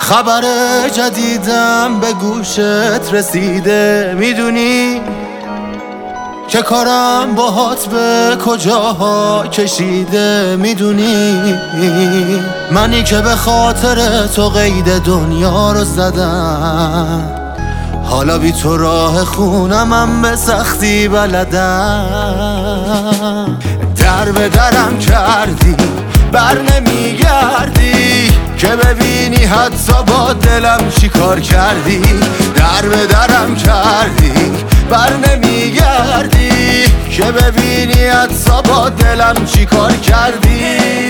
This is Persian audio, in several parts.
خبر جدیدم به گوشت رسیده، میدونی که کارم باهات به کجاها کشیده، میدونی منی که به خاطر تو قید دنیا رو زدم، حالا بی تو راه خونمم به سختی بلدم. در به درم کردی بر نمیگردی که ببینی حتی با دلم چی کار کردی. در به درم کردی بر نمیگردی که ببینی حتی با دلم چی کار کردی.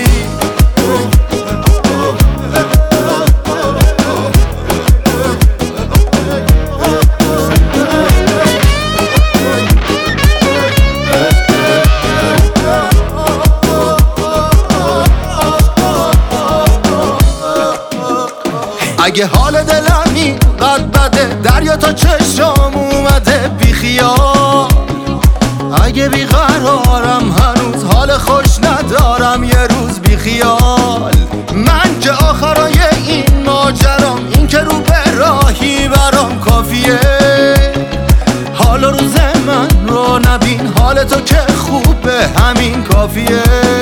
اگه حال دلم اینقدر بده، دریا تا چشم اومده بیخیال. اگه بیقرارم هنوز حال خوش ندارم یه روز بیخیال. من که آخرای این ماجرام این که رو به راهی برام کافیه. حال روز من رو نبین، حال تو که خوبه همین کافیه.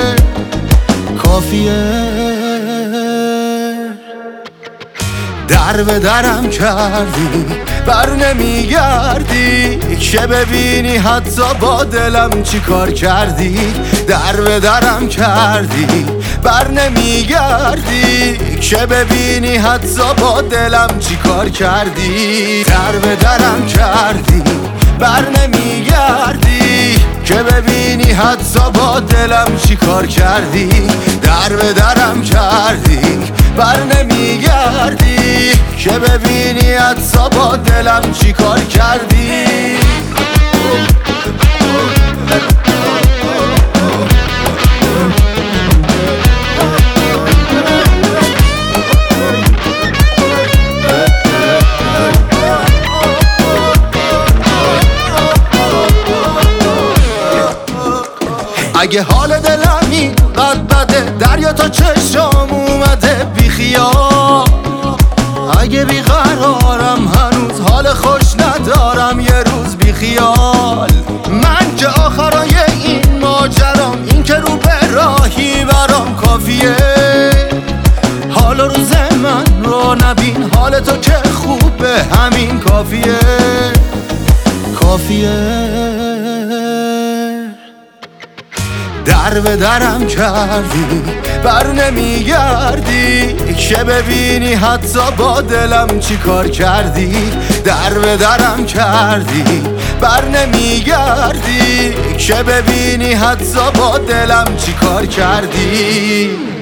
در به درم کردی بر نمیگردی که ببینی حتی با دلم چی کار کردی. در به درم کردی بر نمیگردی که ببینی حتی با دلم چی کار کردی. در به درم کردی بر نمیگردی که ببینی حتی با دلم چی کار کردی. در به درم کردی بر نمیگردی که ببینی حتی با دلم چی کار کردی. اگه حال دلم اینقدر بده، دریا تا چشم اومده بیخیال. اگه بیقرارم هنوز حال خوش ندارم یه روز بیخیال. من که آخرای این ماجرام این که رو به راهی برام کافیه. حال روز من رو نبین، حال تو که خوبه همین کافیه. در به درم کردی بر نمیگردی که ببینی حتی با دلم چی کار کردی. در به درم کردی بر نمیگردی که ببینی حتی با دلم چی کار کردی.